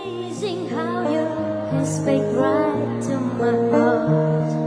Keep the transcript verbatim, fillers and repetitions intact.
Amazing how you can speak right to my heart.